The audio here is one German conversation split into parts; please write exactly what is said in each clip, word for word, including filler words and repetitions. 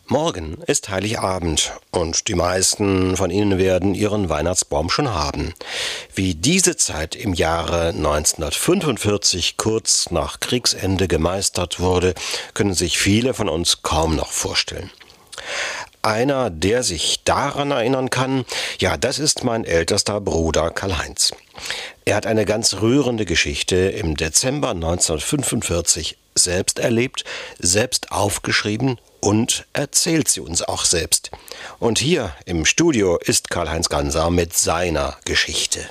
Morgen ist Heiligabend und die meisten von Ihnen werden ihren Weihnachtsbaum schon haben. Wie diese Zeit im Jahre neunzehnhundertfünfundvierzig kurz nach Kriegsende gemeistert wurde, können sich viele von uns kaum noch vorstellen. Einer, der sich daran erinnern kann, ja, das ist mein ältester Bruder Karl-Heinz. Er hat eine ganz rührende Geschichte im Dezember neunzehnhundertfünfundvierzig selbst erlebt, selbst aufgeschrieben und erzählt sie uns auch selbst. Und hier im Studio ist Karl-Heinz Ganser mit seiner Geschichte.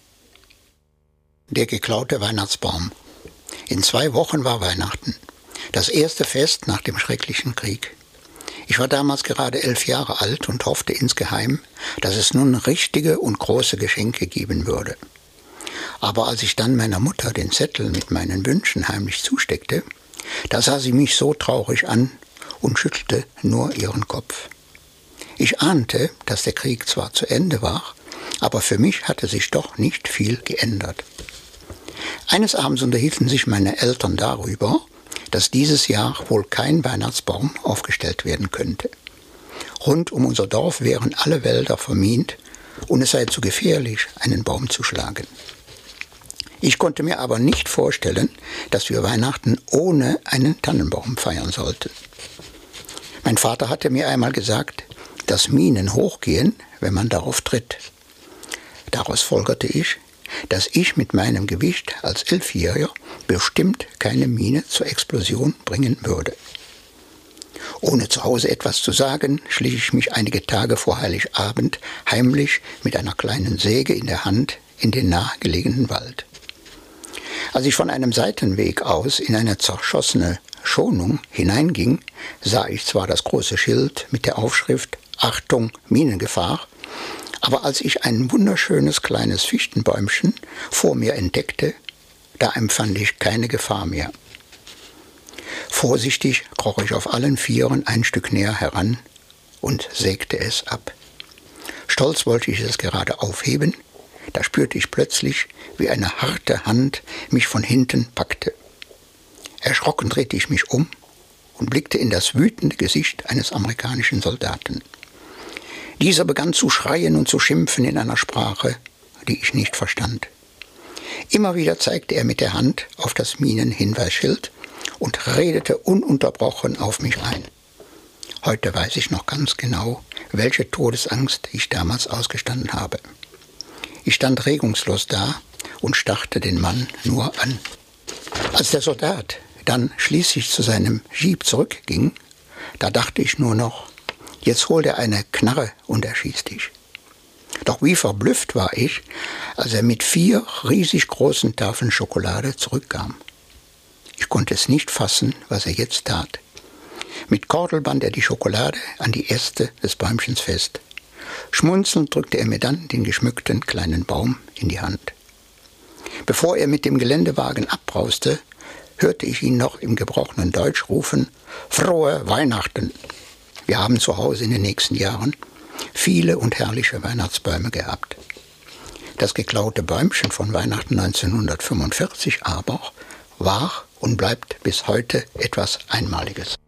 Der geklaute Weihnachtsbaum. In zwei Wochen war Weihnachten. Das erste Fest nach dem schrecklichen Krieg. Ich war damals gerade elf Jahre alt und hoffte insgeheim, dass es nun richtige und große Geschenke geben würde. Aber als ich dann meiner Mutter den Zettel mit meinen Wünschen heimlich zusteckte, da sah sie mich so traurig an und schüttelte nur ihren Kopf. Ich ahnte, dass der Krieg zwar zu Ende war, aber für mich hatte sich doch nicht viel geändert. Eines Abends unterhielten sich meine Eltern darüber, dass dieses Jahr wohl kein Weihnachtsbaum aufgestellt werden könnte. Rund um unser Dorf wären alle Wälder vermint und es sei zu gefährlich, einen Baum zu schlagen. Ich konnte mir aber nicht vorstellen, dass wir Weihnachten ohne einen Tannenbaum feiern sollten. Mein Vater hatte mir einmal gesagt, dass Minen hochgehen, wenn man darauf tritt. Daraus folgerte ich, dass ich mit meinem Gewicht als Elfjähriger bestimmt keine Mine zur Explosion bringen würde. Ohne zu Hause etwas zu sagen, schlich ich mich einige Tage vor Heiligabend heimlich mit einer kleinen Säge in der Hand in den nahegelegenen Wald. Als ich von einem Seitenweg aus in eine zerschossene Schonung hineinging, sah ich zwar das große Schild mit der Aufschrift »Achtung, Minengefahr«, aber als ich ein wunderschönes kleines Fichtenbäumchen vor mir entdeckte, da empfand ich keine Gefahr mehr. Vorsichtig kroch ich auf allen Vieren ein Stück näher heran und sägte es ab. Stolz wollte ich es gerade aufheben, da spürte ich plötzlich, wie eine harte Hand mich von hinten packte. Erschrocken drehte ich mich um und blickte in das wütende Gesicht eines amerikanischen Soldaten. Dieser begann zu schreien und zu schimpfen in einer Sprache, die ich nicht verstand. Immer wieder zeigte er mit der Hand auf das Minenhinweisschild und redete ununterbrochen auf mich ein. Heute weiß ich noch ganz genau, welche Todesangst ich damals ausgestanden habe. Ich stand regungslos da und starrte den Mann nur an. Als der Soldat dann schließlich zu seinem Jeep zurückging, da dachte ich nur noch, jetzt holt er eine Knarre und erschießt dich. Doch wie verblüfft war ich, als er mit vier riesig großen Tafeln Schokolade zurückkam. Ich konnte es nicht fassen, was er jetzt tat. Mit Kordel band er die Schokolade an die Äste des Bäumchens fest. Schmunzelnd drückte er mir dann den geschmückten kleinen Baum in die Hand. Bevor er mit dem Geländewagen abbrauste, hörte ich ihn noch im gebrochenen Deutsch rufen, »Frohe Weihnachten!« Wir haben zu Hause in den nächsten Jahren viele und herrliche Weihnachtsbäume gehabt. Das geklaute Bäumchen von Weihnachten neunzehnhundertfünfundvierzig aber war und bleibt bis heute etwas Einmaliges.